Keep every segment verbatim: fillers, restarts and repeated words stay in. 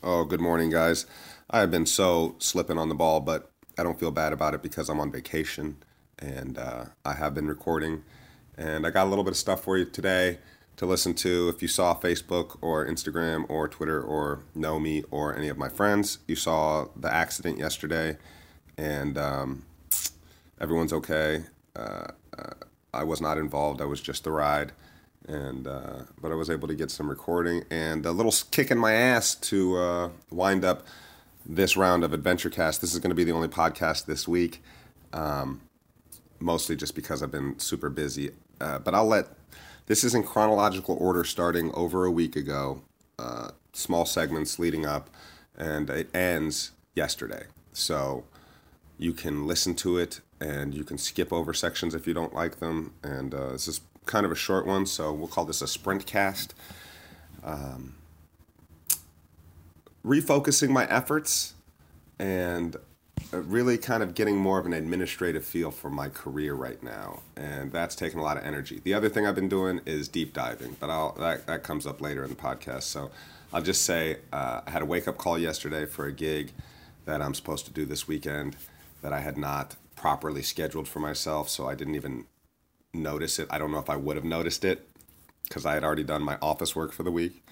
Oh, good morning, guys. I have been so slipping on the ball, but I don't feel bad about it because I'm on vacation and uh, I have been recording. And I got a little bit of stuff for you today to listen to. If you saw Facebook or Instagram or Twitter or know me or any of my friends, you saw the accident yesterday, and um, everyone's okay. Uh, uh, I was not involved, I was just the ride. And uh, but I was able to get some recording and a little kick in my ass to uh, wind up this round of AdventureCast. This is going to be the only podcast this week, um, mostly just because I've been super busy. Uh, but I'll let this is in chronological order, starting over a week ago. Uh, small segments leading up, and it ends yesterday. So you can listen to it, and you can skip over sections if you don't like them. And uh, this is kind of a short one, so we'll call this a sprint cast. Um, refocusing my efforts and really kind of getting more of an administrative feel for my career right now, and that's taken a lot of energy. The other thing I've been doing is deep diving, but I'll, that, that comes up later in the podcast. So I'll just say uh, I had a wake-up call yesterday for a gig that I'm supposed to do this weekend that I had not properly scheduled for myself, so I didn't even notice it. I don't know if I would have noticed it because I had already done my office work for the week.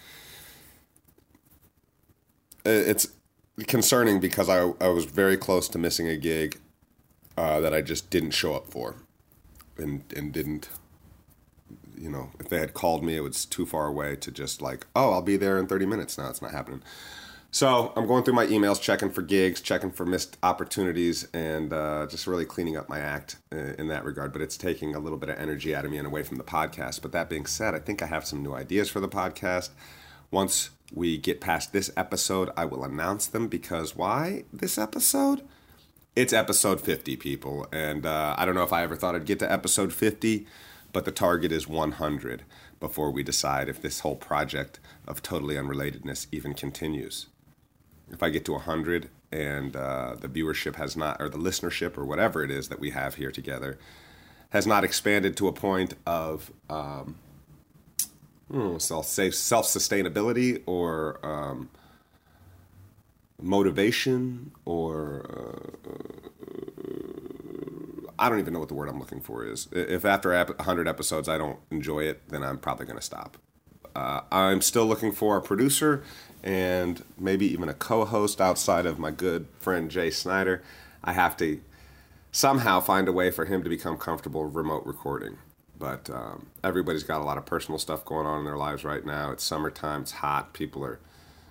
It's concerning because I, I was very close to missing a gig uh, that I just didn't show up for, and and didn't, you know, if they had called me, it was too far away to just like, oh, I'll be there in thirty minutes. No, it's not happening. So I'm going through my emails, checking for gigs, checking for missed opportunities, and uh, just really cleaning up my act in that regard. But it's taking a little bit of energy out of me and away from the podcast. But that being said, I think I have some new ideas for the podcast. Once we get past this episode, I will announce them, because why this episode? It's episode fifty, people. And uh, I don't know if I ever thought I'd get to episode fifty, but the target is one hundred before we decide if this whole project of totally unrelatedness even continues. If I get to one hundred and uh, the viewership has not, or the listenership, or whatever it is that we have here together, has not expanded to a point of, um, hmm, so I'll say self-sustainability or um, motivation, or uh, I don't even know what the word I'm looking for is. If after one hundred episodes I don't enjoy it, then I'm probably going to stop. Uh, I'm still looking for a producer and maybe even a co-host outside of my good friend Jay Snyder. I have to somehow find a way for him to become comfortable remote recording. But um, everybody's got a lot of personal stuff going on in their lives right now. It's summertime, it's hot, people are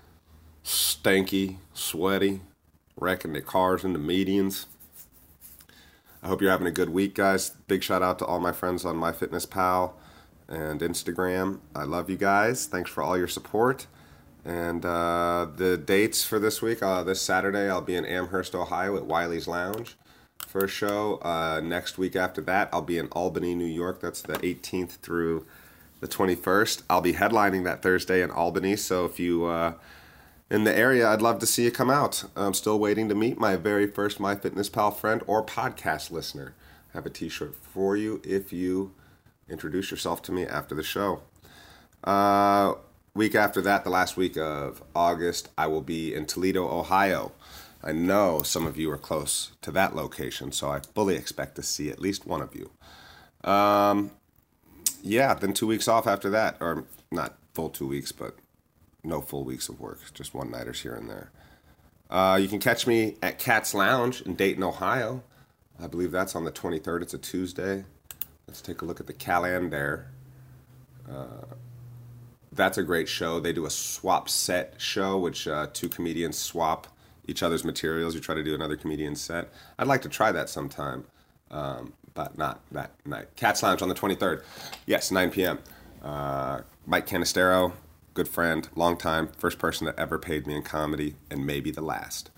stanky, sweaty, wrecking their cars into medians. I hope you're having a good week, guys. Big shout out to all my friends on MyFitnessPal and Instagram. I love you guys. Thanks for all your support. And uh, the dates for this week, uh, this Saturday, I'll be in Amherst, Ohio at Wiley's Lounge for a show. Uh, next week after that, I'll be in Albany, New York. That's the eighteenth through the twenty-first. I'll be headlining that Thursday in Albany, so if you uh, in the area, I'd love to see you come out. I'm still waiting to meet my very first MyFitnessPal friend or podcast listener. I have a t-shirt for you if you introduce yourself to me after the show. Uh, week after that, the last week of August, I will be in Toledo, Ohio. I know some of you are close to that location, so I fully expect to see at least one of you. Um, yeah, then two weeks off after that, or not full two weeks, but no full weeks of work, just one-nighters here and there. Uh, you can catch me at Cat's Lounge in Dayton, Ohio. I believe that's on the twenty-third. It's a Tuesday. Let's take a look at the calendar. Uh, that's a great show. They do a swap set show, which uh, two comedians swap each other's materials. You try to do another comedian's set. I'd like to try that sometime, um, but not that night. Cat's Lounge on the twenty-third. Yes, nine p.m. Uh, Mike Canistero, good friend, long time, first person that ever paid me in comedy, and maybe the last.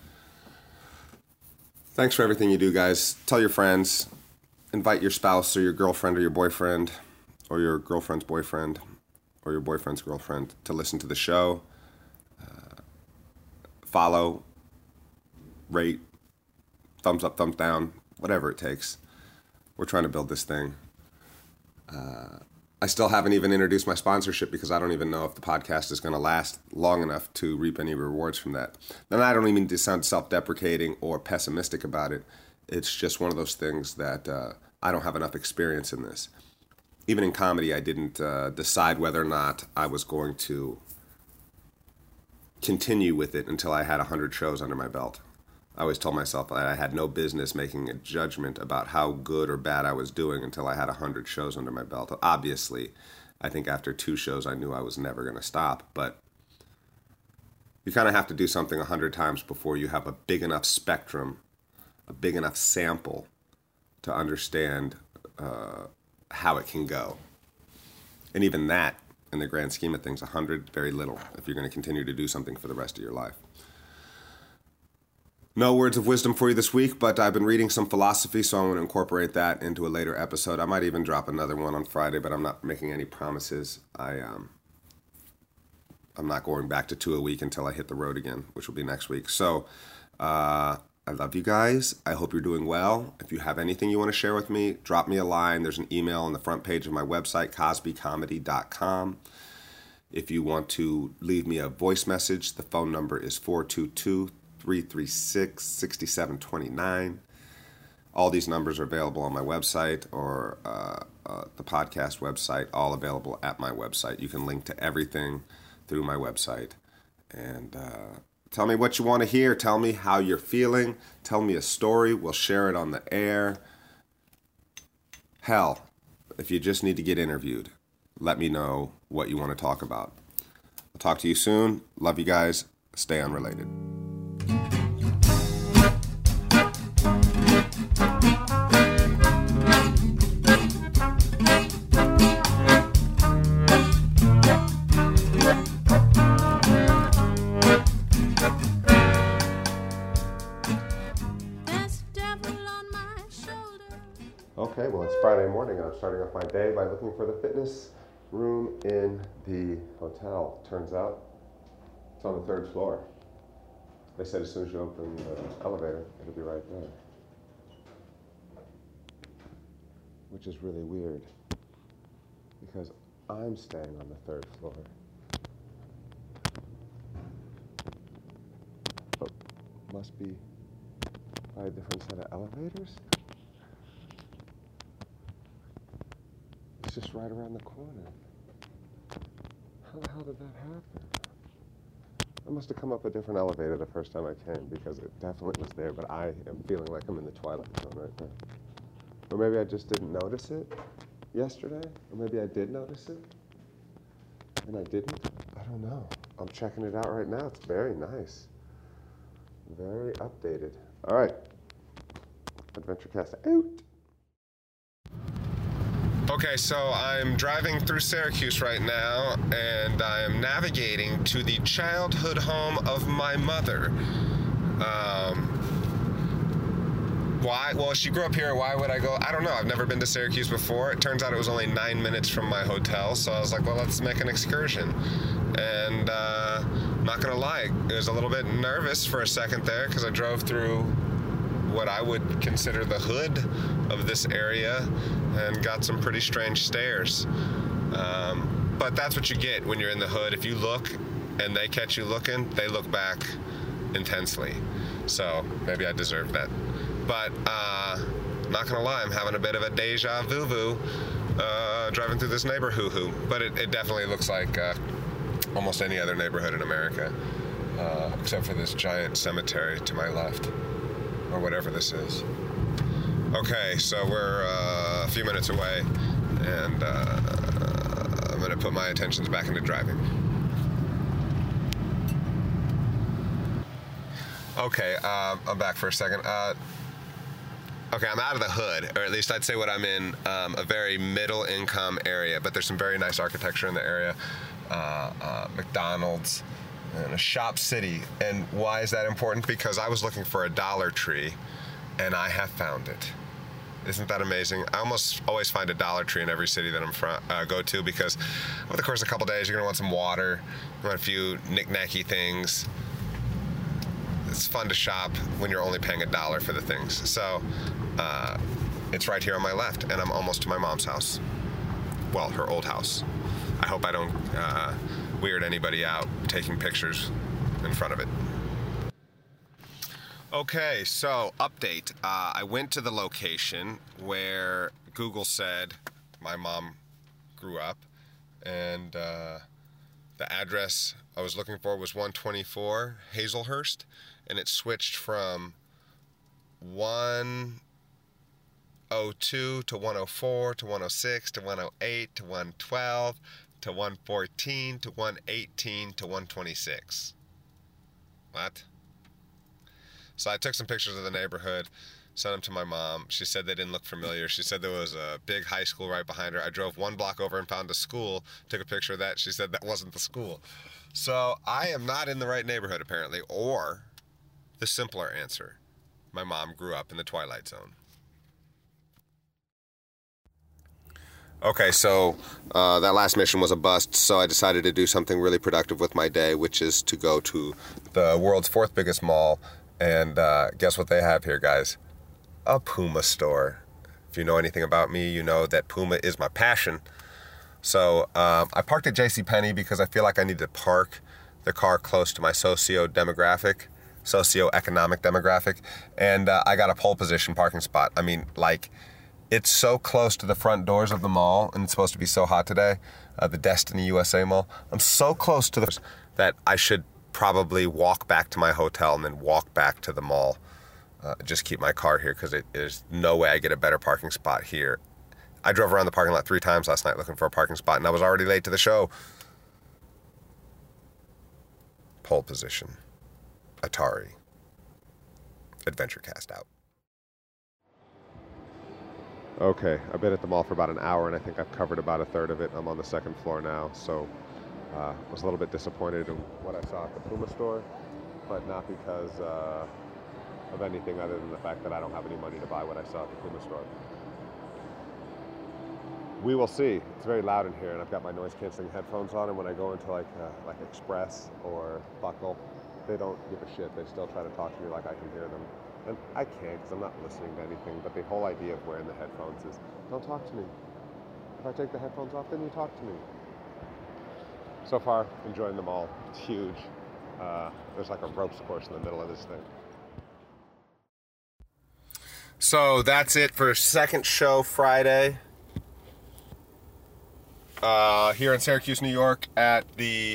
Thanks for everything you do, guys. Tell your friends. Invite your spouse or your girlfriend or your boyfriend or your girlfriend's boyfriend or your boyfriend's girlfriend to listen to the show. Uh, follow, rate, thumbs up, thumbs down, whatever it takes. We're trying to build this thing. Uh, I still haven't even introduced my sponsorship because I don't even know if the podcast is going to last long enough to reap any rewards from that. And I don't even mean to sound self-deprecating or pessimistic about it. It's just one of those things that uh, I don't have enough experience in this. Even in comedy, I didn't uh, decide whether or not I was going to continue with it until I had one hundred shows under my belt. I always told myself that I had no business making a judgment about how good or bad I was doing until I had one hundred shows under my belt. Obviously, I think after two shows I knew I was never going to stop, but you kind of have to do something one hundred times before you have a big enough spectrum, a big enough sample to understand uh, how it can go. And even that, in the grand scheme of things, one hundred, very little if you're going to continue to do something for the rest of your life. No words of wisdom for you this week, but I've been reading some philosophy, so I want to incorporate that into a later episode. I might even drop another one on Friday, but I'm not making any promises. I, um, I'm not going back to two a week until I hit the road again, which will be next week. So uh, I love you guys. I hope you're doing well. If you have anything you want to share with me, drop me a line. There's an email on the front page of my website, cosby comedy dot com. If you want to leave me a voice message, the phone number is four two two, three three six, six seven two nine. All these numbers are available on my website or uh, uh, the podcast website, all available at my website. You can link to everything through my website. And uh, tell me what you want to hear. Tell me how you're feeling. Tell me a story. We'll share it on the air. Hell, if you just need to get interviewed, let me know what you want to talk about. I'll talk to you soon. Love you guys. Stay unrelated. Okay, well, it's Friday morning, and I'm starting off my day by looking for the fitness room in the hotel. Turns out it's on the third floor. They said as soon as you open the elevator, it'll be right there. Which is really weird, because I'm staying on the third floor. But must be by a different set of elevators? It's just right around the corner. How the hell did that happen? I must have come up a different elevator the first time I came, because it definitely was there, but I am feeling like I'm in the twilight zone right now. Or maybe I just didn't notice it yesterday, or maybe I did notice it, and I didn't. I don't know. I'm checking it out right now. It's very nice. Very updated. All right. AdventureCast out. Okay, so I'm driving through Syracuse right now, and I am navigating to the childhood home of my mother. Um, why? Well, she grew up here. Why would I go? I don't know. I've never been to Syracuse before. It turns out it was only nine minutes from my hotel, so I was like, well, let's make an excursion. And uh, not gonna lie, I was a little bit nervous for a second there, because I drove through what I would consider the hood of this area and got some pretty strange stares. Um, but that's what you get when you're in the hood. If you look and they catch you looking, they look back intensely. So maybe I deserve that. But uh, not gonna lie, I'm having a bit of a deja vu uh, driving through this neighborhood. But it, it definitely looks like uh, almost any other neighborhood in America, uh, except for this giant cemetery to my left, or whatever this is. Okay, so we're uh, a few minutes away, and uh, I'm gonna put my attentions back into driving. Okay, uh, I'm back for a second. Uh, okay, I'm out of the hood, or at least I'd say what I'm in, um, a very middle income area, but there's some very nice architecture in the area. Uh, uh, McDonald's, and a shop city. And why is that important? Because I was looking for a Dollar Tree, and I have found it. Isn't that amazing? I almost always find a Dollar Tree in every city that I'm from, uh, go to, because over the course of a couple days, you're gonna want some water, you want a few knick-knacky things. It's fun to shop when you're only paying a dollar for the things. So uh, it's right here on my left, and I'm almost to my mom's house. well, her old house. I hope I don't uh, weird anybody out taking pictures in front of it. Okay, so update. Uh, I went to the location where Google said my mom grew up, and uh, the address I was looking for was one twenty-four Hazelhurst, and it switched from one oh two to one oh four to one oh six to one oh eight to one twelve to one fourteen to one eighteen to one twenty-six. What? So I took some pictures of the neighborhood, sent them to my mom. She said they didn't look familiar. She said there was a big high school right behind her. I drove one block over and found a school, took a picture of that. She said that wasn't the school. So I am not in the right neighborhood, apparently, or the simpler answer, my mom grew up in the Twilight Zone. Okay, so uh, that last mission was a bust, so I decided to do something really productive with my day, which is to go to the world's fourth biggest mall. And uh, guess what they have here, guys? A Puma store. If you know anything about me, you know that Puma is my passion. So um, I parked at JCPenney because I feel like I need to park the car close to my socio-demographic, socio-economic demographic. And uh, I got a pole position parking spot. I mean, like, it's so close to the front doors of the mall, and it's supposed to be so hot today, uh, the Destiny U S A Mall. I'm so close to the that I should probably walk back to my hotel and then walk back to the mall. Uh, just keep my car here because there's no way I get a better parking spot here. I drove around the parking lot three times last night looking for a parking spot, and I was already late to the show. Pole position. Atari. Adventure Cast out. Okay, I've been at the mall for about an hour, and I think I've covered about a third of it. I'm on the second floor now, so uh, I was a little bit disappointed in what I saw at the Puma store, but not because uh, of anything other than the fact that I don't have any money to buy what I saw at the Puma store. We will see. It's very loud in here, and I've got my noise-canceling headphones on, and when I go into like uh, like Express or Buckle, they don't give a shit. They still try to talk to me like I can hear them. And I can't because I'm not listening to anything, but the whole idea of wearing the headphones is, don't talk to me. If I take the headphones off, then you talk to me. So far, enjoying them all. It's huge. Uh, there's like a ropes course in the middle of this thing. So that's it for second show Friday. Uh, here in Syracuse, New York at the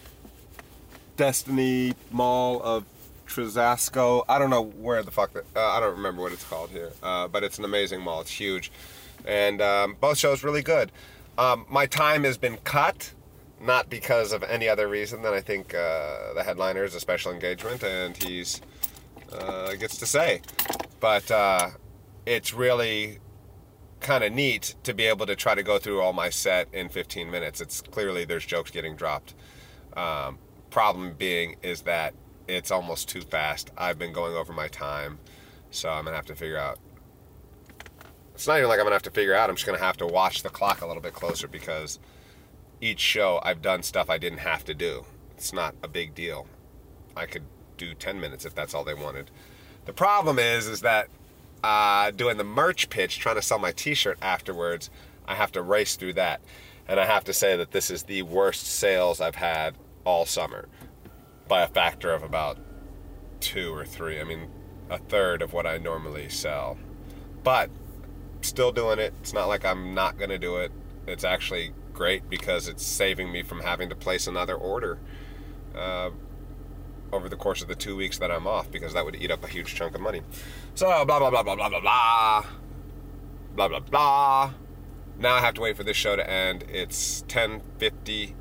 Destiny Mall of Trezasco. I don't know where the fuck that, uh, I don't remember what it's called here, uh, but it's an amazing mall. It's huge, and um, both shows really good. Um, my time has been cut, not because of any other reason than I think uh, the headliner is a special engagement, and he's uh, gets to say. But uh, it's really kind of neat to be able to try to go through all my set in fifteen minutes. It's clearly there's jokes getting dropped. Um, problem being is that it's almost too fast. I've been going over my time, so I'm gonna have to figure out. It's not even like I'm gonna have to figure out. I'm just gonna have to watch the clock a little bit closer because each show I've done stuff I didn't have to do. It's not a big deal. I could do ten minutes if that's all they wanted. The problem is, is that uh, doing the merch pitch, trying to sell my T-shirt afterwards, I have to race through that, and I have to say that this is the worst sales I've had all summer. By a factor of about two or three. I mean, a third of what I normally sell. But still doing it. It's not like I'm not going to do it. It's actually great because it's saving me from having to place another order uh, over the course of the two weeks that I'm off, because that would eat up a huge chunk of money. So, blah, blah, blah, blah, blah, blah, blah. Blah, blah, blah. Now I have to wait for this show to end. It's ten fifty.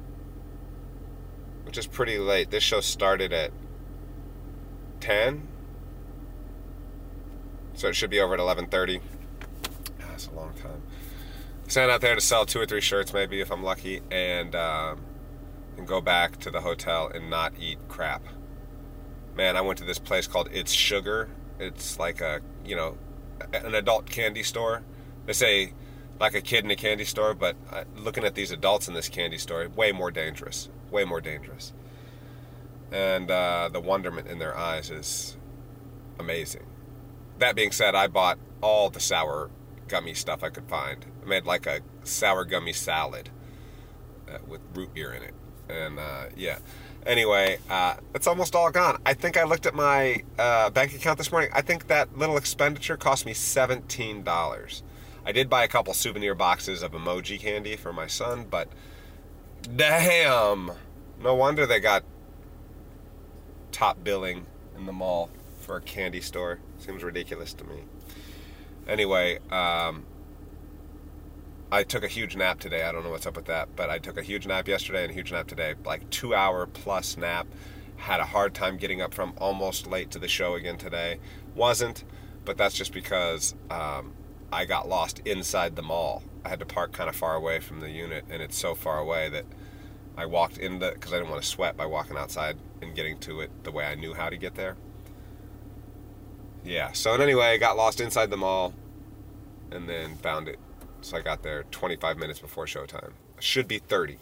Which is pretty late. This show started at ten, so it should be over at eleven thirty. Ah, that's a long time. Stand out there to sell two or three shirts, maybe if I'm lucky, and um, and go back to the hotel and not eat crap. Man, I went to this place called It's Sugar. It's like a you know an adult candy store. They say like a kid in a candy store, but uh, looking at these adults in this candy store, way more dangerous. Way more dangerous. And uh, the wonderment in their eyes is amazing. That being said, I bought all the sour gummy stuff I could find. I made like a sour gummy salad uh, with root beer in it. And uh, yeah. Anyway, uh, it's almost all gone. I think I looked at my uh, bank account this morning. I think that little expenditure cost me seventeen dollars. I did buy a couple souvenir boxes of emoji candy for my son, but damn, no wonder they got top billing in the mall for a candy store. Seems ridiculous to me. Anyway, um, I took a huge nap today. I don't know what's up with that, but I took a huge nap yesterday and a huge nap today. Like two hour plus nap. Had a hard time getting up from almost late to the show again today. Wasn't, but that's just because um, I got lost inside the mall. I had to park kind of far away from the unit, and it's so far away that I walked in the, because I didn't want to sweat by walking outside and getting to it the way I knew how to get there. Yeah, so anyway, I got lost inside the mall and then found it. So I got there twenty-five minutes before showtime. Should be thirty.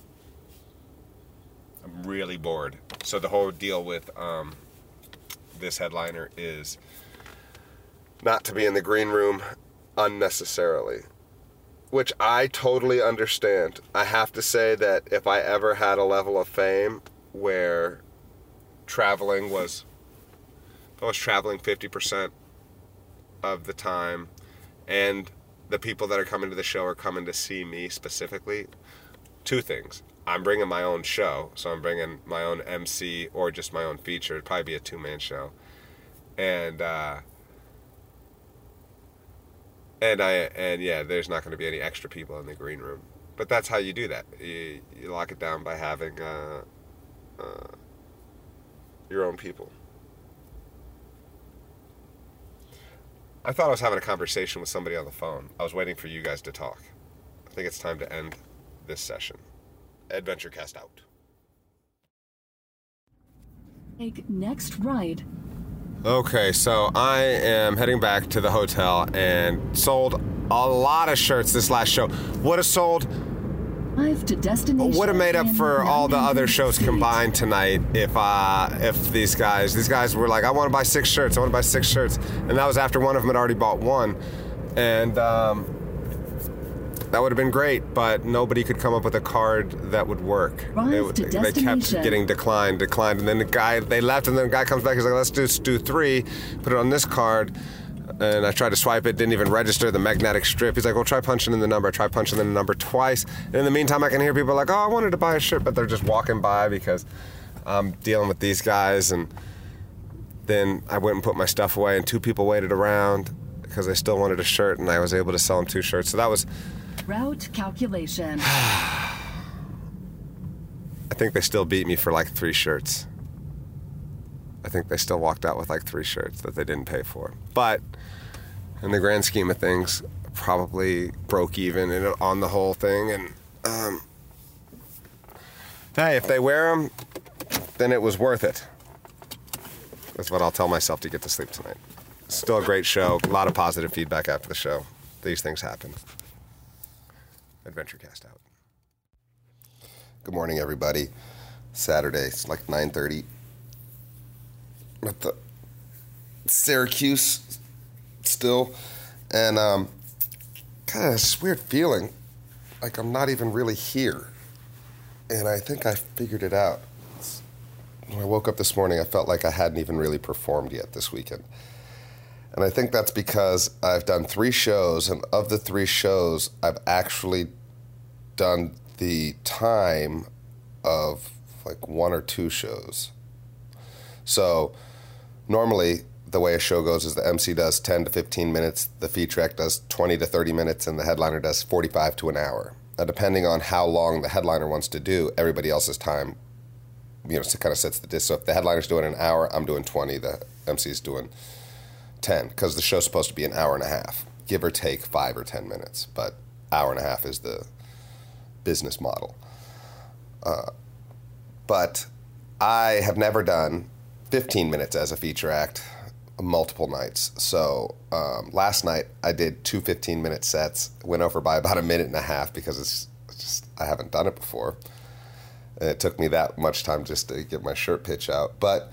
I'm really bored. So the whole deal with um, this headliner is not to be in the green room unnecessarily, which I totally understand. I have to say that if I ever had a level of fame where traveling was, if I was traveling fifty percent of the time and the people that are coming to the show are coming to see me specifically, two things. I'm bringing my own show, so I'm bringing my own M C or just my own feature. It'd probably be a two-man show. And, uh, and I, and yeah, there's not going to be any extra people in the green room. But that's how you do that. You, you lock it down by having uh, uh, your own people. I thought I was having a conversation with somebody on the phone. I was waiting for you guys to talk. I think it's time to end this session. AdventureCast out. Take next right. Okay, so I am heading back to the hotel and sold a lot of shirts this last show. Would have sold... Drive to destination. Would have made up for all the other shows State. combined tonight if uh, if these guys these guys were like, I want to buy six shirts, I want to buy six shirts, and that was after one of them had already bought one, and um, that would have been great, but nobody could come up with a card that would work. Drive to They kept getting declined, declined, and then the guy they left, and then the guy comes back, he's like, let's do do three, put it on this card. And I tried to swipe it, didn't even register the magnetic strip. He's like, well, try punching in the number. I tried punching in the number twice. And in the meantime, I can hear people like, oh, I wanted to buy a shirt, but they're just walking by because I'm dealing with these guys. And then I went and put my stuff away, and two people waited around because they still wanted a shirt, and I was able to sell them two shirts. So that was... Route calculation. I think they still beat me for like three shirts. I think they still walked out with like three shirts that they didn't pay for. But in the grand scheme of things, probably broke even in, on the whole thing. And um, hey, if they wear them, then it was worth it. That's what I'll tell myself to get to sleep tonight. Still a great show. A lot of positive feedback after the show. These things happen. AdventureCast out. Good morning, everybody. Saturday. It's like nine thirty. At the Syracuse still, and um, kind of this weird feeling like I'm not even really here, and I think I figured it out. It's, when I woke up this morning, I felt like I hadn't even really performed yet this weekend, and I think that's because I've done three shows, and of the three shows, I've actually done the time of like one or two shows. So normally, the way a show goes is the M C does ten to fifteen minutes, the feature act does twenty to thirty minutes, and the headliner does forty-five to an hour. Now, depending on how long the headliner wants to do, everybody else's time, you know, so kind of sets the disc. So if the headliner's doing an hour, I'm doing twenty, the M C's doing ten, because the show's supposed to be an hour and a half, give or take five or ten minutes, but hour and a half is the business model. Uh, but I have never done fifteen minutes as a feature act multiple nights. So um, last night I did two fifteen-minute sets, went over by about a minute and a half because it's just I haven't done it before. And it took me that much time just to get my shirt pitch out. But,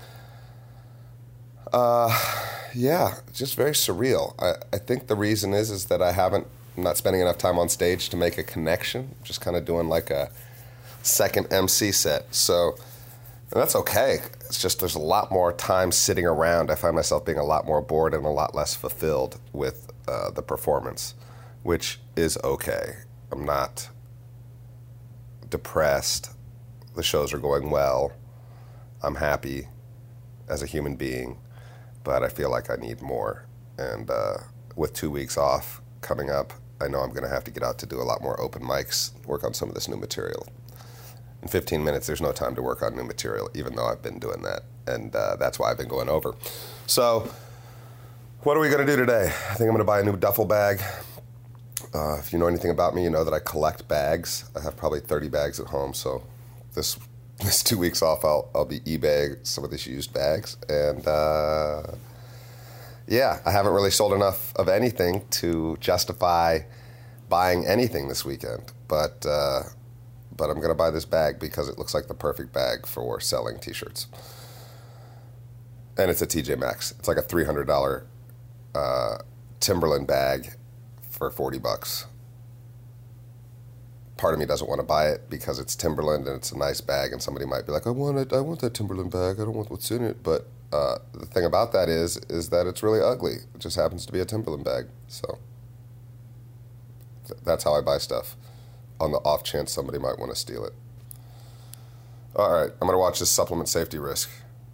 uh, yeah, just very surreal. I, I think the reason is is that I haven't I'm not spending enough time on stage to make a connection. Just kind of doing like a second M C set. So and that's okay. It's just there's a lot more time sitting around. I find myself being a lot more bored and a lot less fulfilled with uh, the performance, which is okay. I'm not depressed. The shows are going well. I'm happy as a human being, but I feel like I need more. And uh, with two weeks off coming up, I know I'm going to have to get out to do a lot more open mics, work on some of this new material. In fifteen minutes, there's no time to work on new material, even though I've been doing that. And uh, that's why I've been going over. So what are we going to do today? I think I'm going to buy a new duffel bag. Uh, if you know anything about me, you know that I collect bags. I have probably thirty bags at home. So this this two weeks off, I'll, I'll be eBay some of these used bags. And uh, yeah, I haven't really sold enough of anything to justify buying anything this weekend. But... Uh, But I'm going to buy this bag because it looks like the perfect bag for selling T-shirts. And it's a T J Maxx. It's like a three hundred dollars uh, Timberland bag for forty bucks. Part of me doesn't want to buy it because it's Timberland and it's a nice bag, and somebody might be like, I want it, I want that Timberland bag. I don't want what's in it. But uh, the thing about that is, is that it's really ugly. It just happens to be a Timberland bag. So th- that's how I buy stuff, on the off chance somebody might want to steal it. All right, I'm going to watch this supplement safety risk.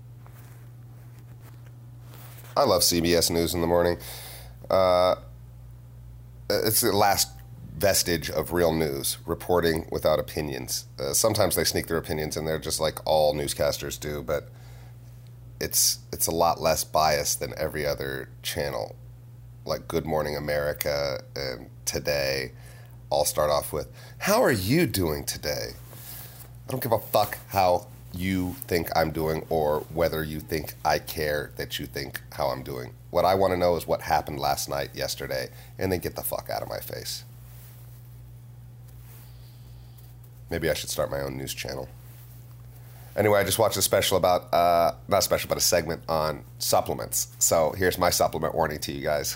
I love C B S News in the morning. Uh, it's the last vestige of real news, reporting without opinions. Uh, sometimes they sneak their opinions in there, just like all newscasters do, but it's it's a lot less biased than every other channel, like Good Morning America and Today. I'll start off with, how are you doing today? I don't give a fuck how you think I'm doing or whether you think I care that you think how I'm doing. What I want to know is what happened last night, yesterday, and then get the fuck out of my face. Maybe I should start my own news channel. Anyway, I just watched a special about, uh, not a special, but a segment on supplements. So here's my supplement warning to you guys.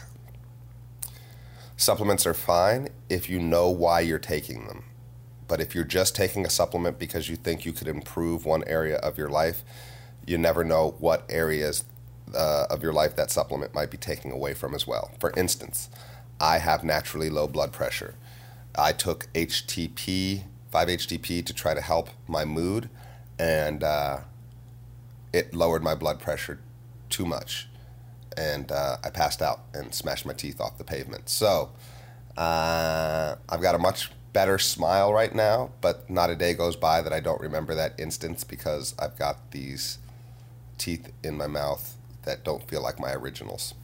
Supplements are fine if you know why you're taking them. But if you're just taking a supplement because you think you could improve one area of your life, you never know what areas uh, of your life that supplement might be taking away from as well. For instance, I have naturally low blood pressure. I took H T P, five H T P, to try to help my mood, and uh, it lowered my blood pressure too much. And uh, I passed out and smashed my teeth off the pavement. So uh, I've got a much better smile right now, but not a day goes by that I don't remember that instance because I've got these teeth in my mouth that don't feel like my originals.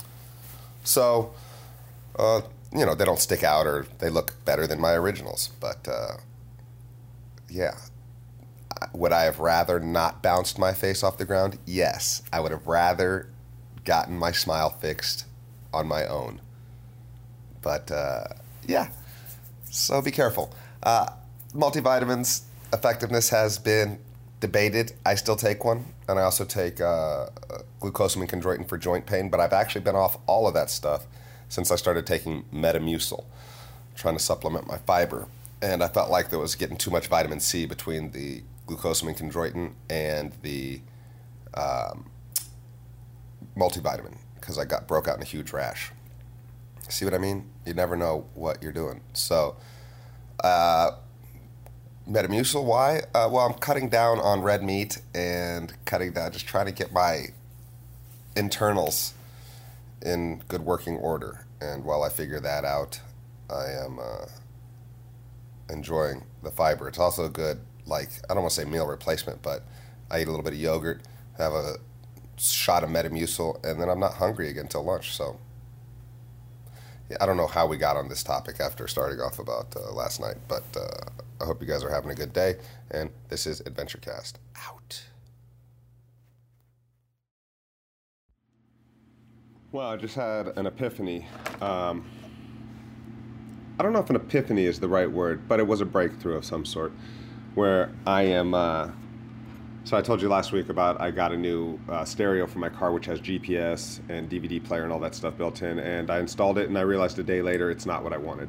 So, uh, you know, they don't stick out or they look better than my originals. But, uh, yeah. Would I have rather not bounced my face off the ground? Yes. I would have rather gotten my smile fixed on my own. But, uh, yeah. So be careful. Uh, multivitamins effectiveness has been debated. I still take one, and I also take uh, glucosamine chondroitin for joint pain, but I've actually been off all of that stuff since I started taking Metamucil, trying to supplement my fiber. And I felt like there was getting too much vitamin C between the glucosamine chondroitin and the um, multivitamin because I got broke out in a huge rash. See what I mean? You never know what you're doing. So, uh, Metamucil, why? Uh, well, I'm cutting down on red meat and cutting down, just trying to get my internals in good working order. And while I figure that out, I am uh, enjoying the fiber. It's also good, like, I don't want to say meal replacement, but I eat a little bit of yogurt, have a shot of Metamucil, and then I'm not hungry again until lunch. So yeah, I don't know how we got on this topic after starting off about uh, last night, but uh, I hope you guys are having a good day, and this is AdventureCast out. Well, I just had an epiphany. Um, I don't know if an epiphany is the right word, but it was a breakthrough of some sort, where I am uh, So I told you last week about I got a new uh, stereo for my car, which has G P S and D V D player and all that stuff built in, and I installed it, and I realized a day later it's not what I wanted,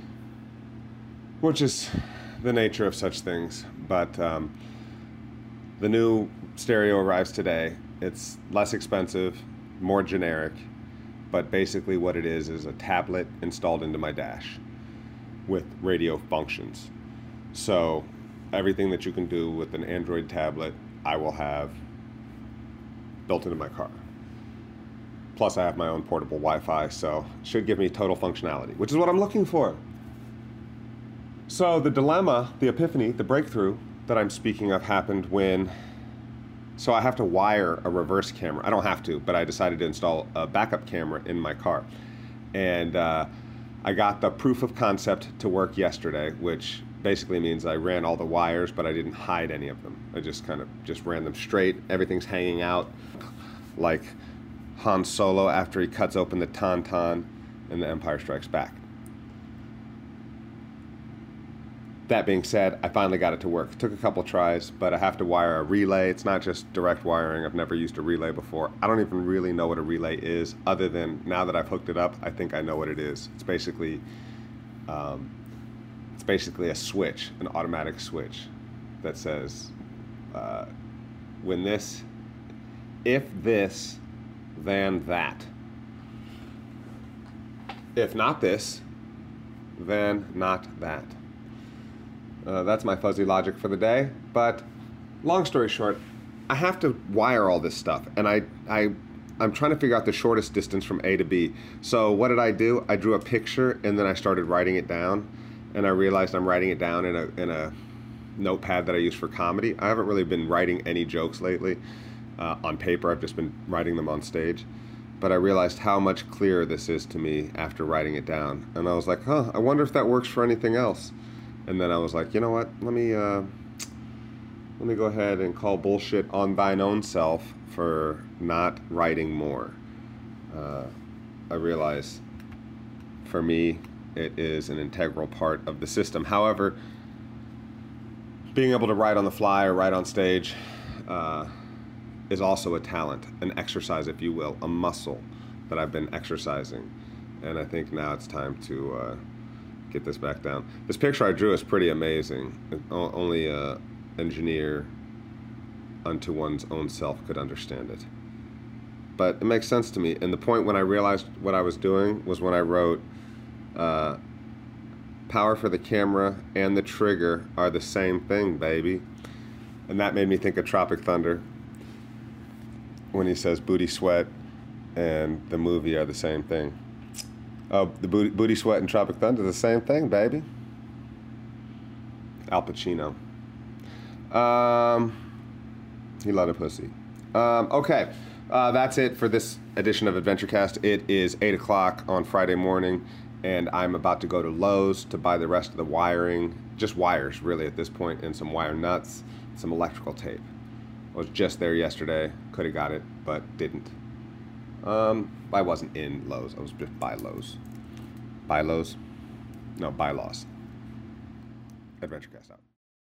which is the nature of such things. But um, the new stereo arrives today. It's less expensive, more generic, but basically what it is is a tablet installed into my dash with radio functions. So everything that you can do with an Android tablet, I will have built into my car. Plus I have my own portable Wi-Fi, so it should give me total functionality, which is what I'm looking for. So the dilemma, the epiphany, the breakthrough that I'm speaking of happened when, so I have to wire a reverse camera. I don't have to, but I decided to install a backup camera in my car. And uh, I got the proof of concept to work yesterday, which basically means I ran all the wires, but I didn't hide any of them. I just kind of just ran them straight. Everything's hanging out like Han Solo after he cuts open the Tauntaun in The Empire Strikes Back. That being said, I finally got it to work. It took a couple tries, but I have to wire a relay. It's not just direct wiring. I've never used a relay before. I don't even really know what a relay is, other than now that I've hooked it up, I think I know what it is. It's basically, um, it's basically a switch, an automatic switch that says, uh, when this, if this, then that. If not this, then not that. Uh, that's my fuzzy logic for the day. But long story short, I have to wire all this stuff, and I, I, I'm trying to figure out the shortest distance from A to B. So what did I do? I drew a picture, and then I started writing it down, and I realized I'm writing it down in a in a notepad that I use for comedy. I haven't really been writing any jokes lately uh, on paper. I've just been writing them on stage. But I realized how much clearer this is to me after writing it down, and I was like, huh, I wonder if that works for anything else. And then I was like, you know what? Let me uh, let me go ahead and call bullshit on thine own self for not writing more. Uh, I realize, for me, it is an integral part of the system. However, being able to write on the fly or write on stage uh, is also a talent, an exercise, if you will, a muscle that I've been exercising. And I think now it's time to Uh, get this back down. This picture I drew is pretty amazing. Only an engineer unto one's own self could understand it. But it makes sense to me. And the point when I realized what I was doing was when I wrote, uh, power for the camera and the trigger are the same thing, baby. And that made me think of Tropic Thunder when he says booty sweat and the movie are the same thing. Oh, the booty, booty sweat and Tropic Thunder, the same thing, baby. Al Pacino. Um, he loved a pussy. Um, okay, uh, that's it for this edition of AdventureCast. It is eight o'clock on Friday morning, and I'm about to go to Lowe's to buy the rest of the wiring, just wires, really, at this point, and some wire nuts, some electrical tape. I was just there yesterday, could have got it, but didn't. Um, I wasn't in Lowe's. I was just by Lowe's. By Lowe's? No, bylaws. AdventureCast out.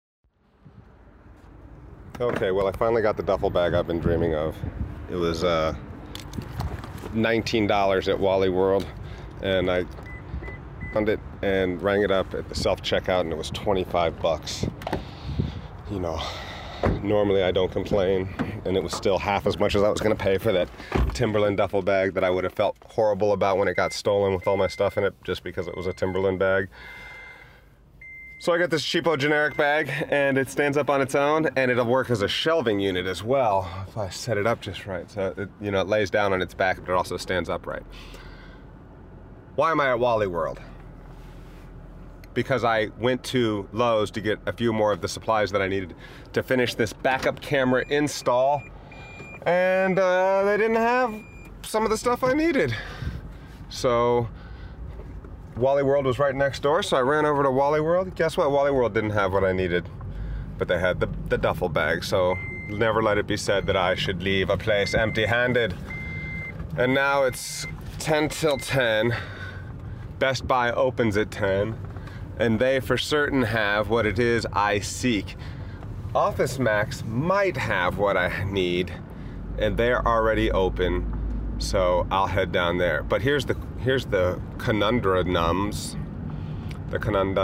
Okay, well, I finally got the duffel bag I've been dreaming of. It was uh, nineteen dollars at Wally World, and I found it and rang it up at the self-checkout, and it was twenty-five bucks. You know, normally I don't complain, and it was still half as much as I was going to pay for that Timberland duffel bag that I would have felt horrible about when it got stolen with all my stuff in it, just because it was a Timberland bag. So I got this cheapo generic bag, and it stands up on its own, and it'll work as a shelving unit as well if I set it up just right. So it, you know, it lays down on its back, but it also stands upright. Why am I at Wally World? Because I went to Lowe's to get a few more of the supplies that I needed to finish this backup camera install, and uh, they didn't have some of the stuff I needed. So Wally World was right next door, so I ran over to Wally World. Guess what? Wally World didn't have what I needed, but they had the, the duffel bag, so never let it be said that I should leave a place empty-handed. And now it's ten till ten. Best Buy opens at ten. And they for certain have what it is I seek. Office Max might have what I need, and they're already open, so I'll head down there. But here's the here's the conundrums, the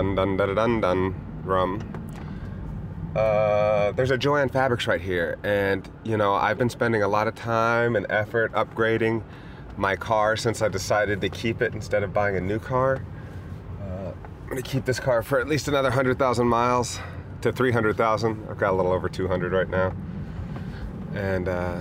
conundrum. Uh, there's a Joann Fabrics right here, and you know I've been spending a lot of time and effort upgrading my car since I decided to keep it instead of buying a new car. Uh, I'm gonna keep this car for at least another one hundred thousand miles to three hundred thousand. I've got a little over two hundred right now, and uh,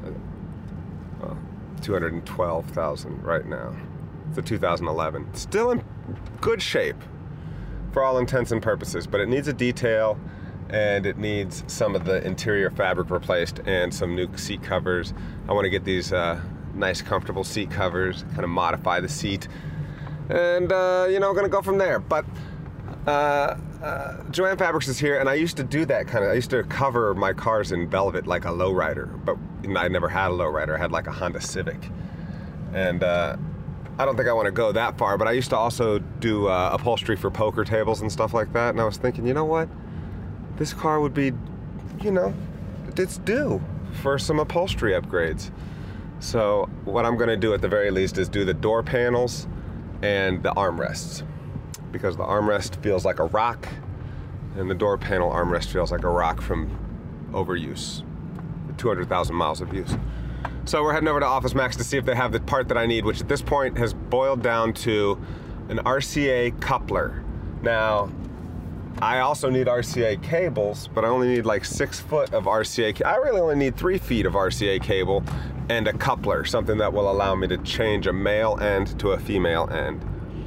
well, two hundred twelve thousand right now. It's a two thousand eleven. Still in good shape for all intents and purposes, but it needs a detail, and it needs some of the interior fabric replaced and some new seat covers. I want to get these uh, nice, comfortable seat covers, kind of modify the seat, and uh, you know, gonna go from there. But uh, uh, Joann Fabrics is here, and I used to do that kind of. I used to cover my cars in velvet like a lowrider, but I never had a lowrider. I had like a Honda Civic, and uh, I don't think I want to go that far. But I used to also do uh, upholstery for poker tables and stuff like that. And I was thinking, you know what? This car would be, you know, it's due for some upholstery upgrades. So what I'm gonna do at the very least is do the door panels and the armrests, because the armrest feels like a rock and the door panel armrest feels like a rock from overuse, two hundred thousand miles of use. So we're heading over to Office Max to see if they have the part that I need, which at this point has boiled down to an R C A coupler. Now, I also need R C A cables, but I only need like six foot of R C A. Ca- I really only need three feet of R C A cable and a coupler, something that will allow me to change a male end to a female end.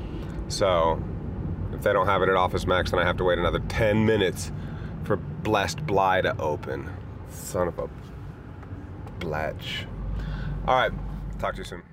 So if they don't have it at Office Max, then I have to wait another ten minutes for Blessed Bly to open. Son of a blatch. All right, talk to you soon.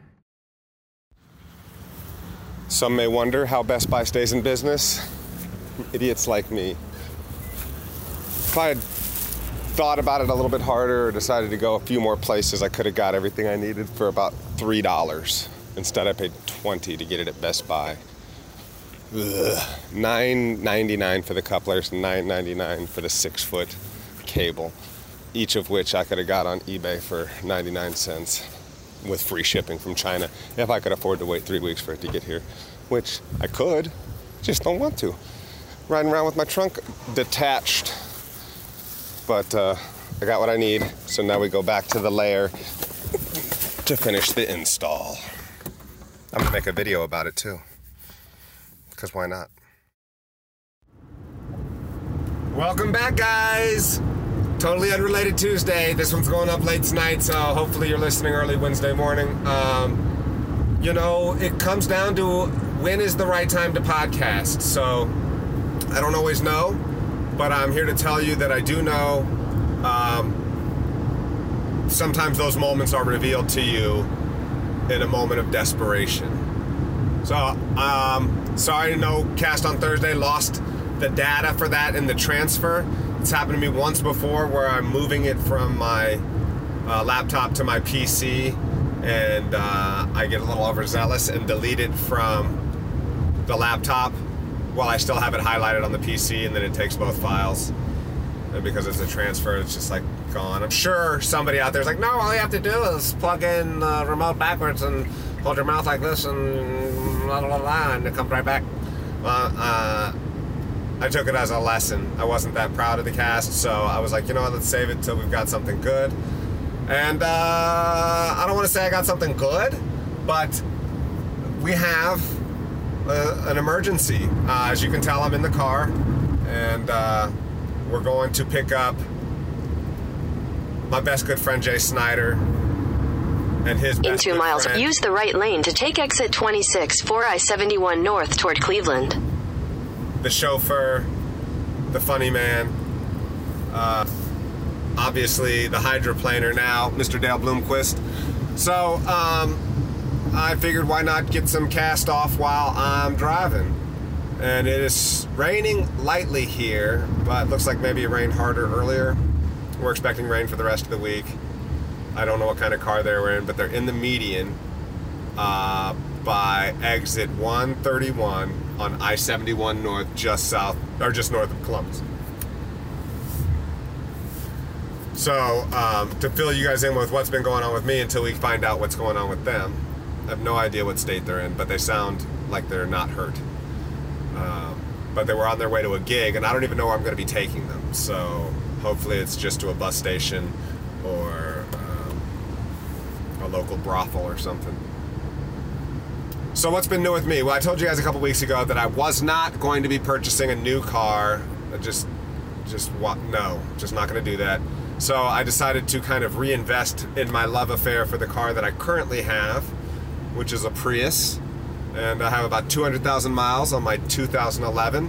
Some may wonder how Best Buy stays in business. Idiots like me. If I had thought about it a little bit harder or decided to go a few more places, I could have got everything I needed for about three dollars. Instead, I paid twenty dollars to get it at Best Buy. Ugh. nine ninety-nine for the couplers, nine ninety-nine for the six-foot cable, each of which I could have got on eBay for ninety-nine cents with free shipping from China if I could afford to wait three weeks for it to get here, which I could, just don't want to. Riding around with my trunk detached. But uh, I got what I need, so now we go back to the lair to finish the install. I'm gonna make a video about it too, because why not? Welcome back, guys! Totally unrelated Tuesday. This one's going up late tonight, so hopefully you're listening early Wednesday morning. Um, you know, it comes down to when is the right time to podcast, so I don't always know, but I'm here to tell you that I do know. Um, sometimes those moments are revealed to you in a moment of desperation. So, um, sorry, no cast on Thursday. Lost the data for that in the transfer. It's happened to me once before where I'm moving it from my uh, laptop to my P C, and uh, I get a little overzealous and delete it from the laptop while I still have it highlighted on the P C, and then it takes both files. And because it's a transfer, it's just like gone. I'm sure somebody out there is like, no, all you have to do is plug in uh, remote backwards and hold your mouth like this and blah, blah, blah, and it comes right back. Uh, uh, I took it as a lesson. I wasn't that proud of the cast, so I was like, you know what, let's save it till we've got something good. And uh, I don't want to say I got something good, but we have Uh, an emergency. Uh, as you can tell, I'm in the car, and uh, we're going to pick up my best good friend Jay Snyder and his best In two good miles, friend. use the right lane to take exit twenty-six, four I seventy-one north toward Cleveland. The chauffeur, the funny man, uh, obviously the hydroplaner now, Mister Dale Bloomquist. So, um, I figured why not get some cast off while I'm driving. And it is raining lightly here, but looks like maybe it rained harder earlier. We're expecting rain for the rest of the week. I don't know what kind of car they're in, but they're in the median uh, by exit one thirty-one on I seventy-one north, just south, or just north of Columbus. So, um, to fill you guys in with what's been going on with me until we find out what's going on with them, I have no idea what state they're in, but they sound like they're not hurt. Um, but they were on their way to a gig, and I don't even know where I'm going to be taking them. So, hopefully it's just to a bus station or um, a local brothel or something. So what's been new with me? Well, I told you guys a couple weeks ago that I was not going to be purchasing a new car. I just, just what? No, just not going to do that. So I decided to kind of reinvest in my love affair for the car that I currently have, which is a Prius. And I have about two hundred thousand miles on my two thousand eleven.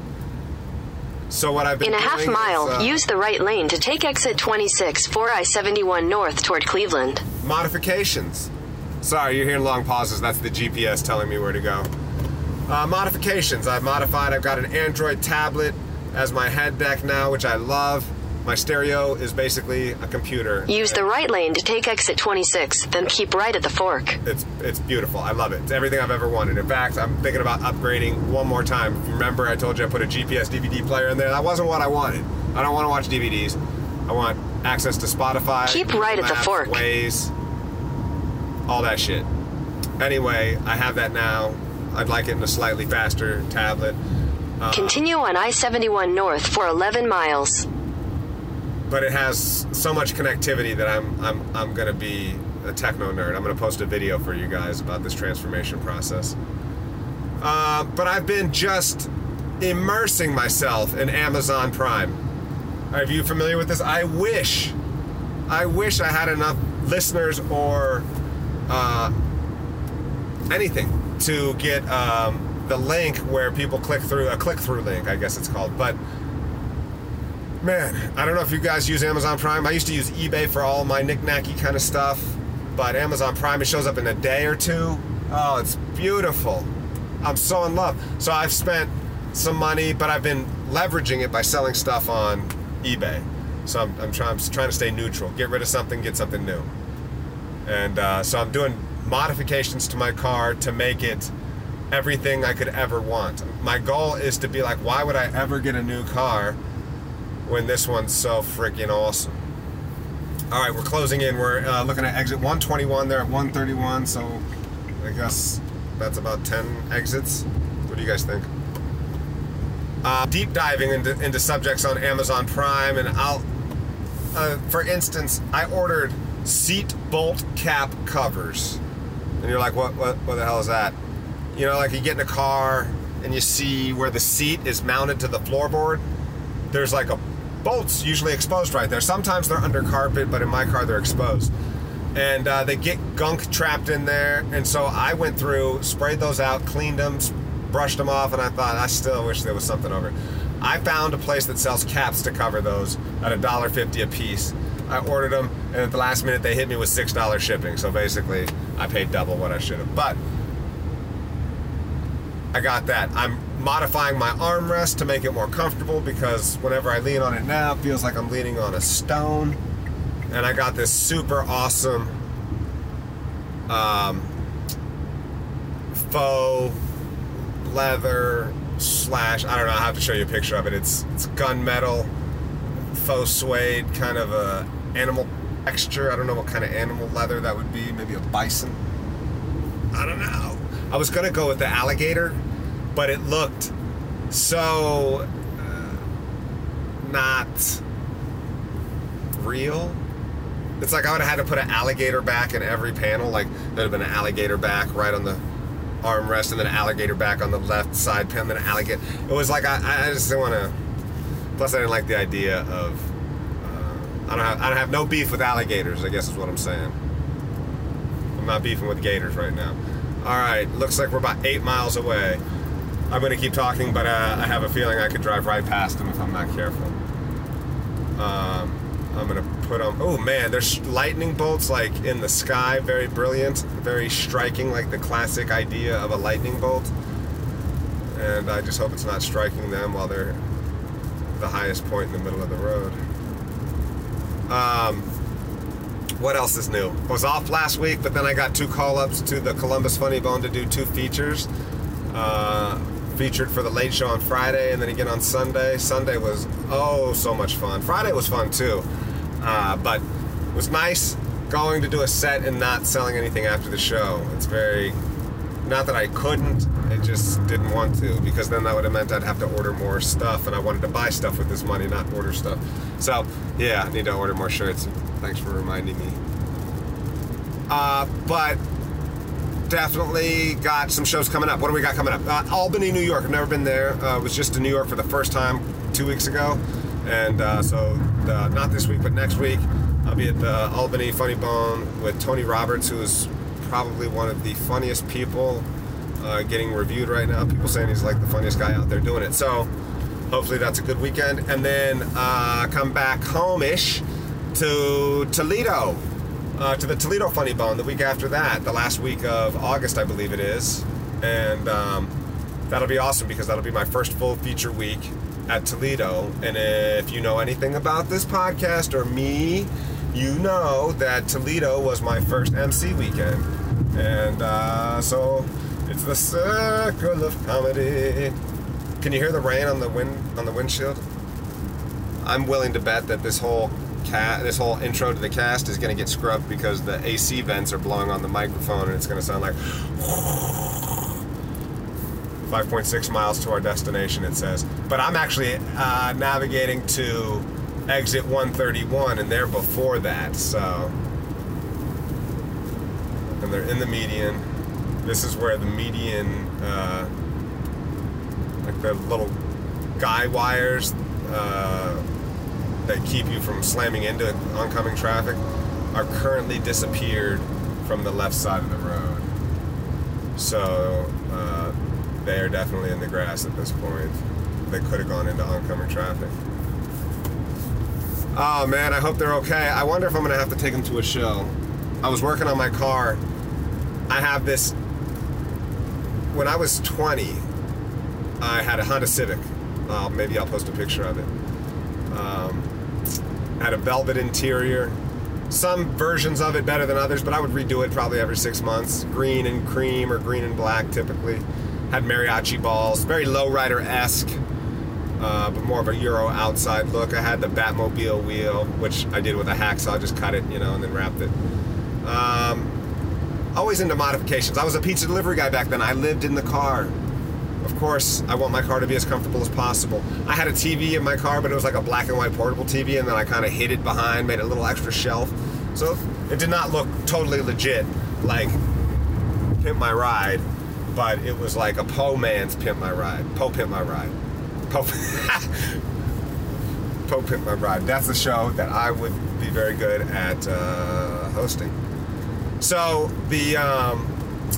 So what I've been In a doing half mile, is, uh, use the right lane to take exit twenty-six, four I seventy-one north toward Cleveland. Modifications. Sorry, you're hearing long pauses. That's the G P S telling me where to go. Uh, modifications. I've modified. I've got an Android tablet as my head deck now, which I love. My stereo is basically a computer. Use the right lane to take exit twenty-six, then keep right at the fork. It's it's beautiful. I love it. It's everything I've ever wanted. In fact, I'm thinking about upgrading one more time. Remember, I told you I put a G P S D V D player in there? That wasn't what I wanted. I don't want to watch D V Ds. I want access to Spotify. Keep right at the Maps, fork. Waze, all that shit. Anyway, I have that now. I'd like it in a slightly faster tablet. Uh, Continue on I seventy-one north for eleven miles. But it has so much connectivity that I'm I'm I'm gonna be a techno nerd. I'm gonna post a video for you guys about this transformation process. Uh, but I've been just immersing myself in Amazon Prime. Are you familiar with this? I wish, I wish I had enough listeners or uh, anything to get um, the link where people click through, a click-through link, I guess it's called. But man, I don't know if you guys use Amazon Prime. I used to use eBay for all my knick-knacky kind of stuff, but Amazon Prime, it shows up in a day or two. Oh, it's beautiful. I'm so in love. So I've spent some money, but I've been leveraging it by selling stuff on eBay. So I'm, I'm, try, I'm trying to stay neutral. Get rid of something, get something new. And uh, so I'm doing modifications to my car to make it everything I could ever want. My goal is to be like, why would I ever get a new car when this one's so freaking awesome? All right, we're closing in. We're uh, looking at exit one twenty-one. They're at one thirty-one, so I guess that's about ten exits. What do you guys think? Uh, deep diving into, into subjects on Amazon Prime, and I'll, uh, for instance, I ordered seat bolt cap covers. And you're like, what, what, what the hell is that? You know, like you get in a car and you see where the seat is mounted to the floorboard. There's like a bolts usually exposed right there. Sometimes they're under carpet, but in my car they're exposed. And uh, they get gunk trapped in there. And so I went through, sprayed those out, cleaned them, brushed them off, and I thought, I still wish there was something over it. I found a place that sells caps to cover those at a dollar fifty a piece. I ordered them, and at the last minute they hit me with six dollars shipping. So basically, I paid double what I should have. But I got that. I'm modifying my armrest to make it more comfortable because whenever I lean on it now, it feels like I'm leaning on a stone. And I got this super awesome um, faux leather slash, I don't know, I have to show you a picture of it. It's it's gunmetal, faux suede, kind of a animal texture. I don't know what kind of animal leather that would be. Maybe a bison. I don't know. I was gonna go with the alligator, but it looked so uh, not real. It's like I would have had to put an alligator back in every panel. Like there'd have been an alligator back right on the armrest, and then an alligator back on the left side panel, then an alligator. It was like I, I just didn't want to. Plus, I didn't like the idea of. Uh, I don't have I don't have no beef with alligators. I guess is what I'm saying. I'm not beefing with gators right now. All right, looks like we're about eight miles away. I'm going to keep talking, but uh, I have a feeling I could drive right past them if I'm not careful. Um, I'm going to put on... Oh, man, there's lightning bolts, like, in the sky. Very brilliant, very striking, like the classic idea of a lightning bolt. And I just hope it's not striking them while they're the highest point in the middle of the road. Um... What else is new? I was off last week, but then I got two call-ups to the Columbus Funny Bone to do two features. Uh, featured for the Late Show on Friday, and then again on Sunday. Sunday was, oh, so much fun. Friday was fun, too. Uh, but it was nice going to do a set and not selling anything after the show. It's very, not that I couldn't, I just didn't want to, because then that would have meant I'd have to order more stuff, and I wanted to buy stuff with this money, not order stuff. So, yeah, I need to order more shirts. Thanks for reminding me. Uh, but definitely got some shows coming up. What do we got coming up? Uh, Albany, New York. I've never been there. Uh, was just in New York for the first time two weeks ago. And uh, so, uh, not this week, but next week, I'll be at the Albany Funny Bone with Tony Roberts, who is probably one of the funniest people uh, getting reviewed right now. People saying he's like the funniest guy out there doing it. So, hopefully that's a good weekend. And then uh, come back home-ish to Toledo, uh, to the Toledo Funny Bone the week after that, the last week of August, I believe it is. And um, that'll be awesome because that'll be my first full feature week at Toledo. And if you know anything about this podcast or me, you know that Toledo was my first M C weekend. And uh, so it's the circle of comedy. Can you hear the rain on the wind on the windshield? I'm willing to bet that this whole ca- this whole intro to the cast is going to get scrubbed because the A C vents are blowing on the microphone, and it's going to sound like five point six miles to our destination, it says. But I'm actually uh, navigating to exit one thirty-one, and they're before that, so. And they're in the median. This is where the median, uh, like the little guy wires uh, that keep you from slamming into oncoming traffic, are currently disappeared from the left side of the road. So, uh, they are definitely in the grass at this point. They could have gone into oncoming traffic. Oh man, I hope they're okay. I wonder if I'm gonna have to take them to a show. I was working on my car. I have this, when I was twenty, I had a Honda Civic. Uh, maybe I'll post a picture of it. Um, had a velvet interior. Some versions of it better than others, but I would redo it probably every six months. Green and cream or green and black typically. Had mariachi balls, very lowrider-esque, uh, but more of a Euro outside look. I had the Batmobile wheel, which I did with a hacksaw, just cut it, you know, and then wrapped it. Um, always into modifications. I was a pizza delivery guy back then. I lived in the car. Of course, I want my car to be as comfortable as possible. I had a T V in my car, but it was like a black and white portable T V, and then I kind of hid it behind, made a little extra shelf. So it did not look totally legit, like Pimp My Ride, but it was like a Poe man's Pimp My Ride. Poe Pimp My Ride. Poe Poe Pimp My Ride. That's the show that I would be very good at uh, hosting. So the um,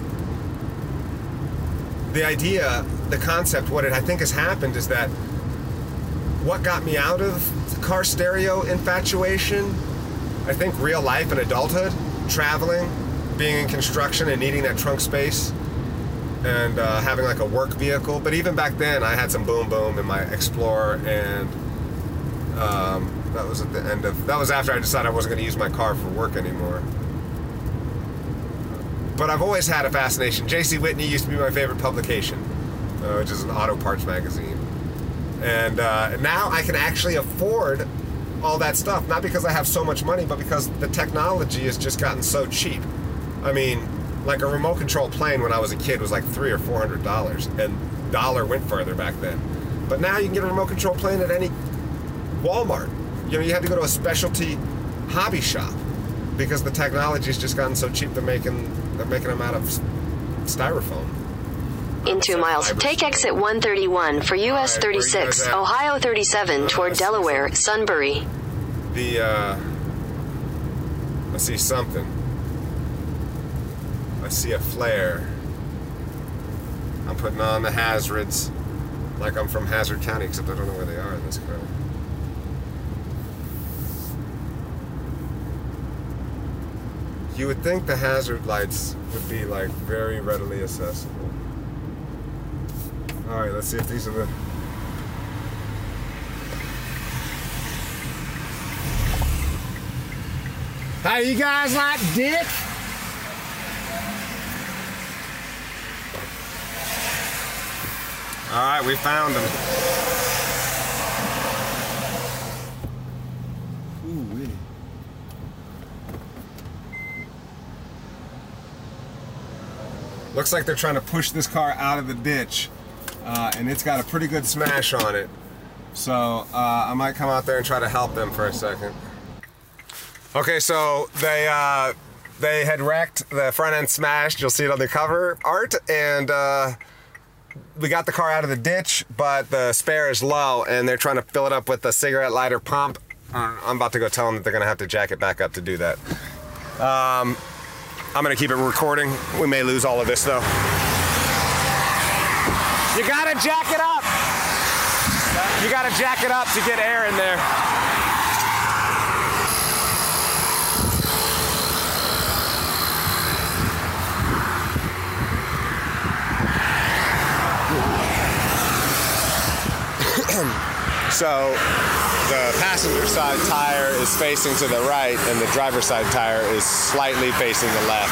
the idea, the concept, what it, I think has happened is that what got me out of car stereo infatuation, I think real life and adulthood, traveling, being in construction and needing that trunk space, and uh, having like a work vehicle. But even back then, I had some boom boom in my Explorer, and um, that was at the end of, that was after I decided I wasn't going to use my car for work anymore. But I've always had a fascination. J C Whitney used to be my favorite publication, uh, which is an auto parts magazine. And uh, now I can actually afford all that stuff, not because I have so much money, but because the technology has just gotten so cheap. I mean, like a remote control plane when I was a kid was like three or four hundred dollars, and dollar went further back then. But now you can get a remote control plane at any Walmart. You know, you had to go to a specialty hobby shop because the technology has just gotten so cheap. They're making they're making them out of styrofoam. In two miles, take exit one thirty-one for U S thirty-six, Ohio thirty-seven toward Delaware, Sunbury. The, uh, I see something. I see a flare. I'm putting on the hazards like I'm from Hazard County, except I don't know where they are in this car. You would think the hazard lights would be like very readily accessible. Alright, let's see if these are the... How you guys like dick? Alright, we found them. Ooh, wee. Looks like they're trying to push this car out of the ditch, uh, and it's got a pretty good smash on it. So uh, I might come out there and try to help them for a second. Okay, so they uh, they had wrecked, the front end smashed. You'll see it on the cover art, and uh, we got the car out of the ditch, but the spare is low, and they're trying to fill it up with a cigarette lighter pump. I'm about to go tell them that they're gonna have to jack it back up to do that. Um, I'm gonna keep it recording. We may lose all of this though. You gotta jack it up. You gotta jack it up to get air in there. So the passenger side tire is facing to the right and the driver's side tire is slightly facing the left.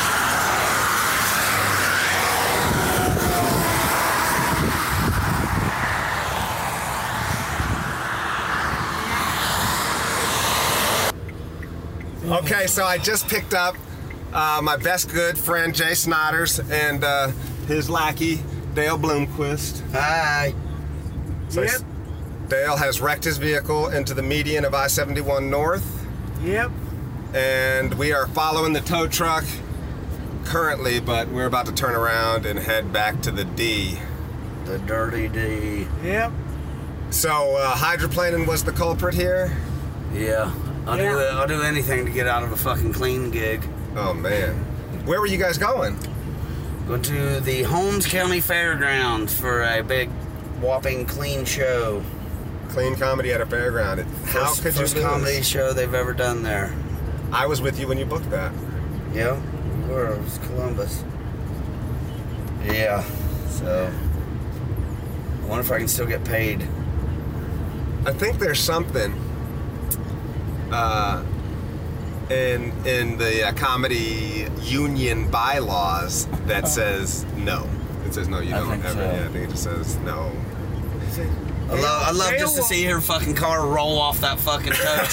Okay, so I just picked up uh, my best good friend Jay Snotters and uh, his lackey Dale Bloomquist. Hi. So Yep. Dale has wrecked his vehicle into the median of I seventy-one North, Yep. and we are following the tow truck currently, but we're about to turn around and head back to the D. The dirty D. Yep. So uh, hydroplaning was the culprit here? Yeah. I'll Yeah. do it. I'll do anything to get out of a fucking clean gig. Oh man. Where were you guys going? Go to the Holmes County Fairgrounds for a big, whopping clean show. Clean comedy at a fairground. It- How First, could you first lose? comedy show they've ever done there. I was with you when you booked that. Yeah. Where was Columbus? Yeah. So. I wonder if I can still get paid. I think there's something uh, in in the uh, comedy union bylaws that says no. It says no, you I don't think ever. so. Yeah, I think it just says no. I love, I love just to see her fucking car roll off that fucking tow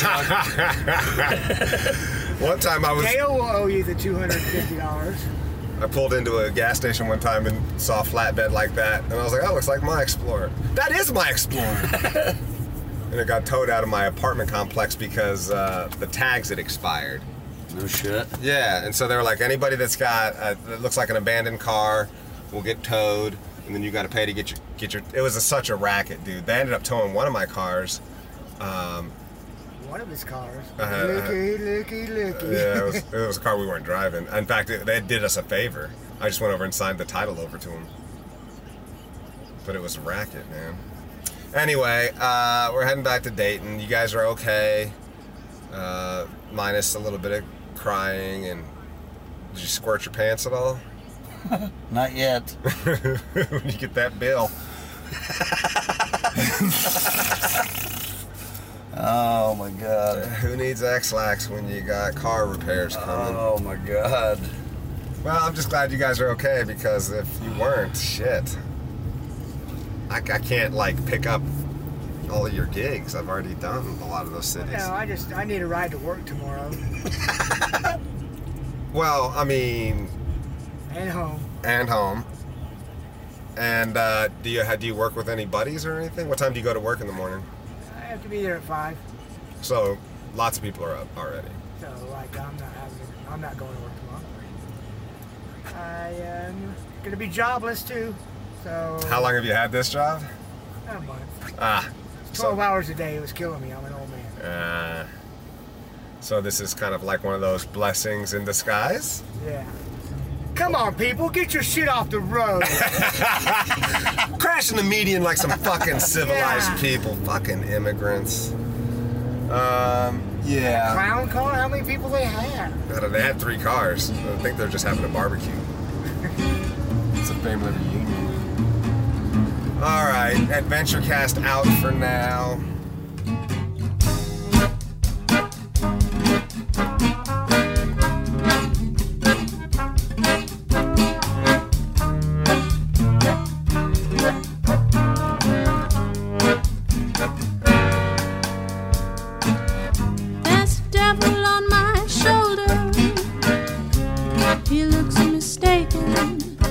truck. One time I was, Dale will owe you the two hundred fifty dollars. I pulled into a gas station one time and saw a flatbed like that, and I was like, oh, looks like my Explorer. That is my Explorer. And it got towed out of my apartment complex because uh, the tags had expired. No shit. Yeah, and so they were like, anybody that's got, uh, it looks like an abandoned car will get towed, and then you got to pay to get your, get your, it was a, such a racket, dude. They ended up towing one of my cars. Um, One of his cars. Uh-huh, Looky, looky, looky. yeah, it was, it was a car we weren't driving. In fact, it, they did us a favor. I just went over and signed the title over to them. But it was a racket, man. Anyway, uh, we're heading back to Dayton. You guys are okay, uh, minus a little bit of crying. And did you squirt your pants at all? Not yet. When you get that bill. Oh my god. Who needs X-Lax when you got car repairs coming? Oh my god. Well, I'm just glad you guys are okay, because if you weren't, shit. I, I can't, like, pick up all of your gigs. I've already done a lot of those cities. No, I just, I need a ride to work tomorrow. Well, I mean, And home. and home. And uh, do you do you work with any buddies or anything? What time do you go to work in the morning? I have to be there at five. So, lots of people are up already. So, like, I'm not having, I'm not going to work tomorrow. I am going to be jobless, too. So, How long have you had this job? a month. Ah. twelve so, hours a day. It was killing me. I'm an old man. Uh, so this is kind of like one of those blessings in disguise? Yeah. Come on, people. Get your shit off the road. Crashing the median like some fucking civilized Yeah. people. Fucking immigrants. Um, yeah. Clown car? How many people they have? I don't know, they had three cars. I think they're just having a barbecue. It's a family reunion. All right, Adventure Cast out for now. There's a devil on my shoulder. He looks mistaken.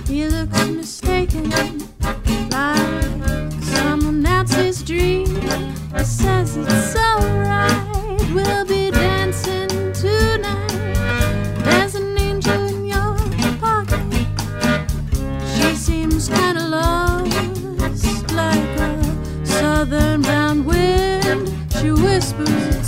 He looks mistaken, like someone else's dream. He says it's alright, we'll be dancing tonight. There's an angel in your pocket. She seems kinda lost, like a southern bound wind. She whispers